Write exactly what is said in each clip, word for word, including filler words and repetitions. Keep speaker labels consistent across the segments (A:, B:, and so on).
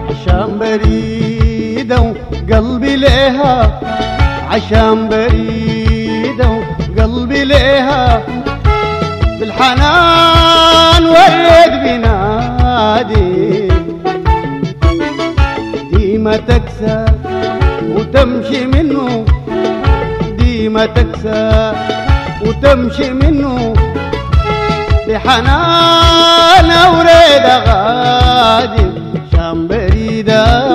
A: عشان بريدة وقلبي ليها، عشان بريدة وقلبي ليها، بالحنان وريت بنادي، ديما تكسى وتمشي منه، ديما تكسى وتمشي منه، بحنان وريد غادي عشان بريدة.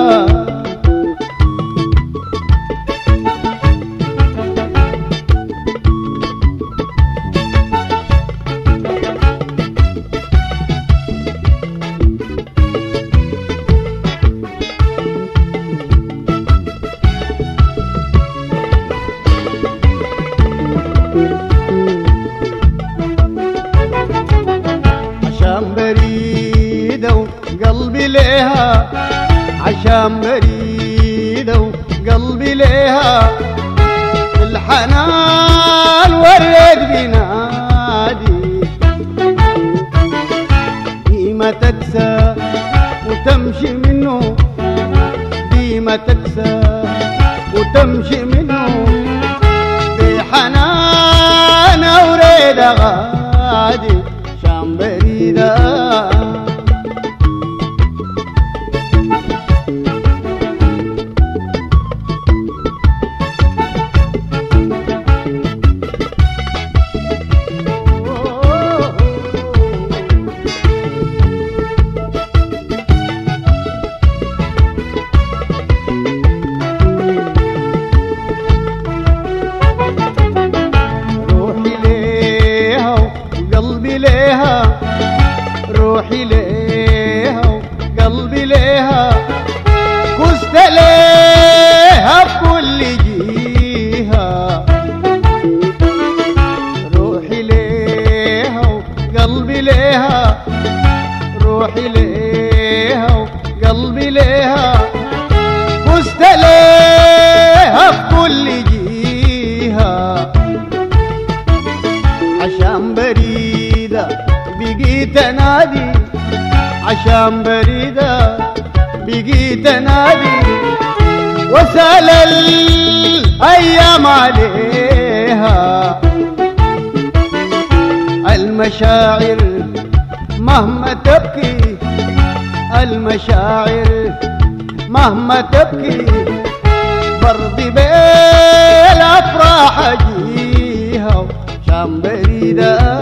A: عشان بريدة وقلبي ليها، عشان بريدة وقلبي ليها، الحنان وريت بنادي، ديما تكسى وتمشي منه، ديما تكسى وتمشي منه، بحنان وريد غادي عشان بريدة. روحي ليها وقلبي ليها، كست ليها بكل جيها، روحي ليها وقلبي ليها، روحي ليها وقلبي ليها، كست ليها بكل جيها، عشان بريدة بقيت انادي، عشان بريدة بقيت انادي، وسال الايام عليها، المشاعر مهما تبكي، المشاعر مهما تبكي، برضي بالافراح اجيها عشان بريدة.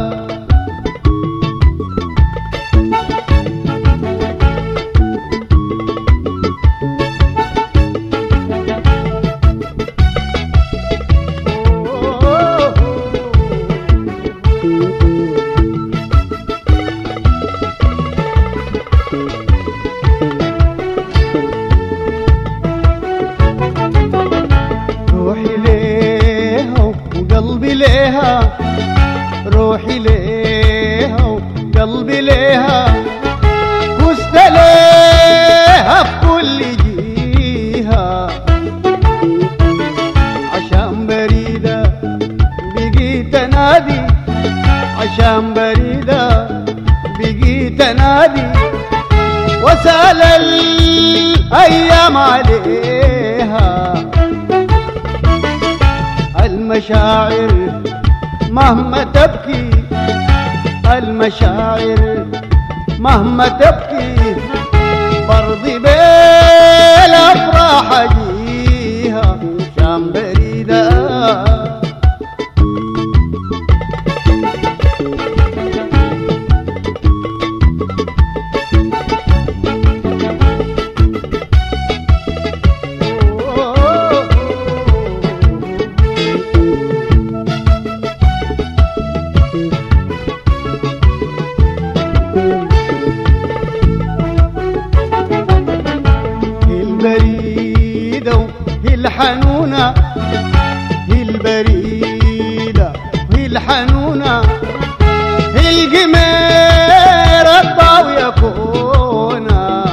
A: روحي ليها وقلبي ليها، روحي ليها وقلبي ليها، كست ليها بكل جيها، عشان بريدة بقيت انادي، عشان بريدة بقيت انادي، وسال الايام عليها، المشاعر مهما تبكي، المشاعر مهما تبكي، برضي بالافراح اجيها عشان بريدة. البريدة وهي الحنونة، هي البريدة وهي الحنونة، هي القميرة الضاوية كونا،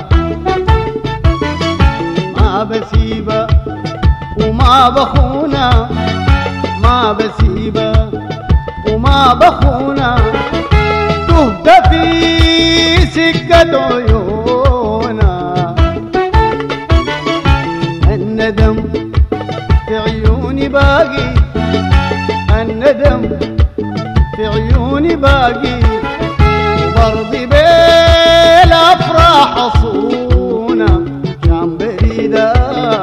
A: ما بسيبها وما بخونها، ما بسيبها وما بخونها، تهدى في سكة عيونا، باقي، الندم في عيوني باقي، وبرضي بالافراح اصونه شام بريده.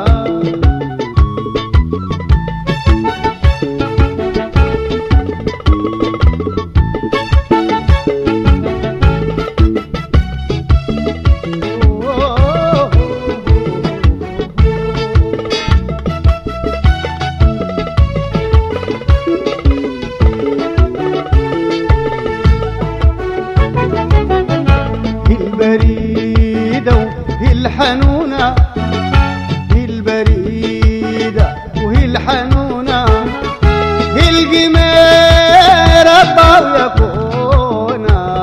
A: البريدة وهي الحنونة، هي البريدة وهي الحنونة، هي القميرة ويكونا،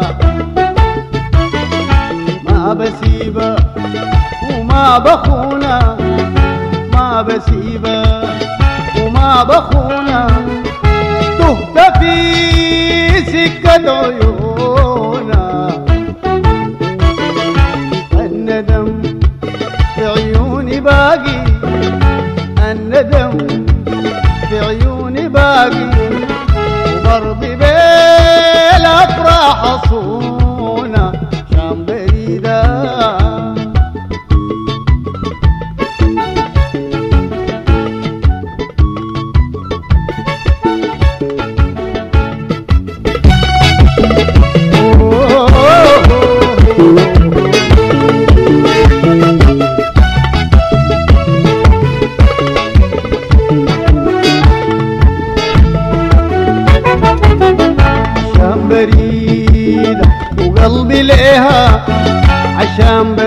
A: ما بسيبها وما بخونها، ما بسيبها وما بخونها، تهت في سكة عيونها. الندم في عيوني باقي، الندم في عيوني باقي، وبرضي بالافراح اصونه شام بريده. بريدة وقلبي ليها عشان